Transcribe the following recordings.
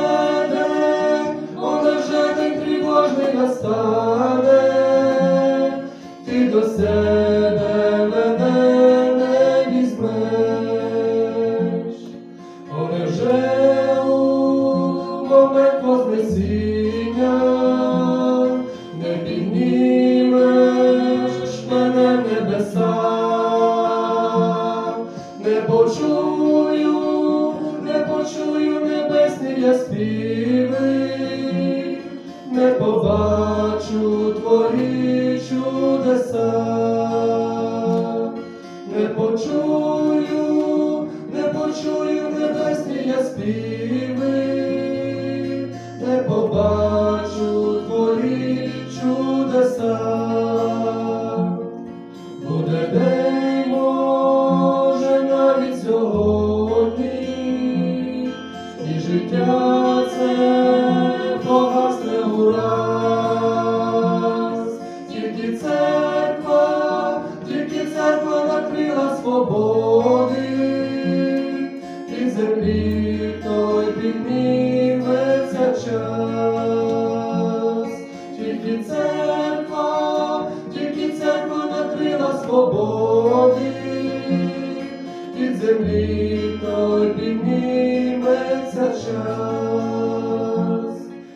тебе, невже день тривожний настане, ти до себе мене не візьмеш. Невже у момент Вознесіння не піднімеш мене в небеса? Не почую небесні я співи, не побачу твої чудеса. Не почую небесні я співи, не побачу твої чудеса. Буде день, може, навіть сьогодні, і життя це погасне ураз. Тільки церква накрила свободи, і землі той підніметься час. Тільки церква накрила свободи, від землі той підніметься час.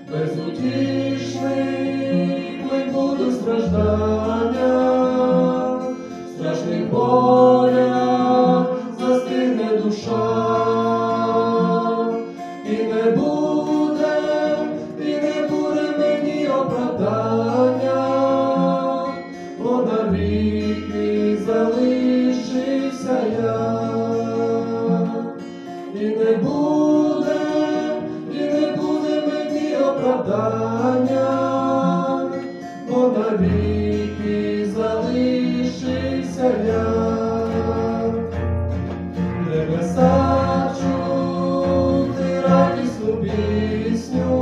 Безутішними будуть страждання, страшних болях застигне душа. І не буде мені оправдання, бо навіки залишився я. І не буде мені оправдання, бо навіки залишився я. Небеса чути радісну пісню,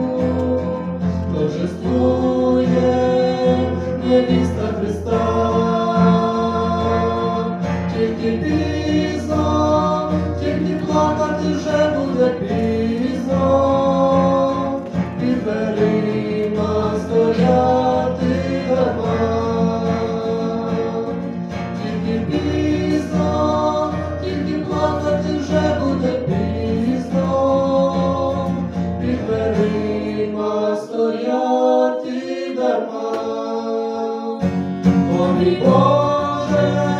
торжествує невіста Христа. Тільки плакати вже буде пізно, під дверима стояти дарма. Тільки плакати вже буде пізно, під дверима стояти дарма. О мій Боже,